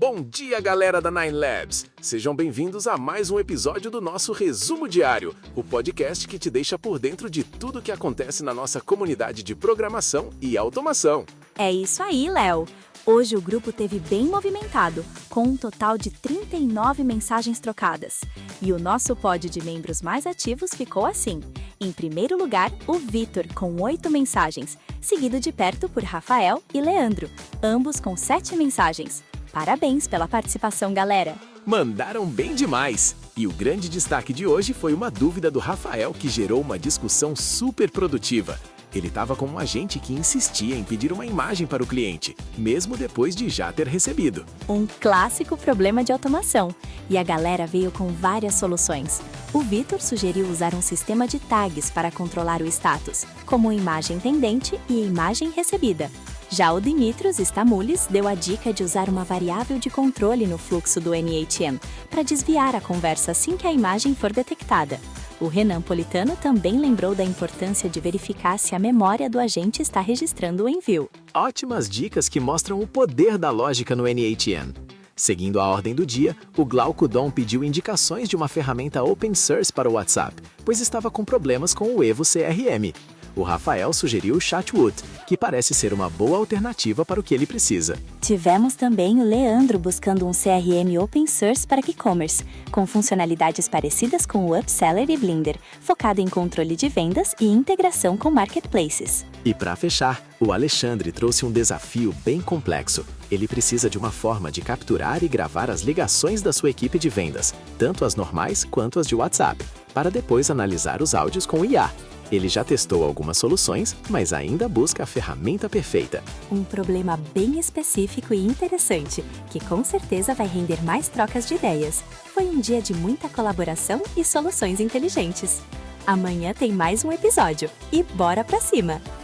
Bom dia, galera da Nine Labs! Sejam bem-vindos a mais um episódio do nosso Resumo Diário, o podcast que te deixa por dentro de tudo que acontece na nossa comunidade de programação e automação. É isso aí, Léo! Hoje o grupo teve bem movimentado, com um total de 39 mensagens trocadas. E o nosso pod de membros mais ativos ficou assim. Em primeiro lugar, o Vitor, com 8 mensagens, seguido de perto por Rafael e Leandro, ambos com 7 mensagens. Parabéns pela participação, galera! Mandaram bem demais! E o grande destaque de hoje foi uma dúvida do Rafael que gerou uma discussão super produtiva. Ele estava com um agente que insistia em pedir uma imagem para o cliente, mesmo depois de já ter recebido. Um clássico problema de automação, e a galera veio com várias soluções. O Vitor sugeriu usar um sistema de tags para controlar o status, como imagem pendente e imagem recebida. Já o Dimitros Stamoulis deu a dica de usar uma variável de controle no fluxo do NHM, para desviar a conversa assim que a imagem for detectada. O Renan Politano também lembrou da importância de verificar se a memória do agente está registrando o envio. Ótimas dicas que mostram o poder da lógica no NHN. Seguindo a ordem do dia, o Glauco Dom pediu indicações de uma ferramenta open source para o WhatsApp, pois estava com problemas com o Evo CRM. O Rafael sugeriu o Chatwood, que parece ser uma boa alternativa para o que ele precisa. Tivemos também o Leandro buscando um CRM open source para e-commerce, com funcionalidades parecidas com o Upseller e Blender, focado em controle de vendas e integração com marketplaces. E para fechar, o Alexandre trouxe um desafio bem complexo. Ele precisa de uma forma de capturar e gravar as ligações da sua equipe de vendas, tanto as normais quanto as de WhatsApp, para depois analisar os áudios com IA. Ele já testou algumas soluções, mas ainda busca a ferramenta perfeita. Um problema bem específico e interessante, que com certeza vai render mais trocas de ideias. Foi um dia de muita colaboração e soluções inteligentes. Amanhã tem mais um episódio. E bora pra cima!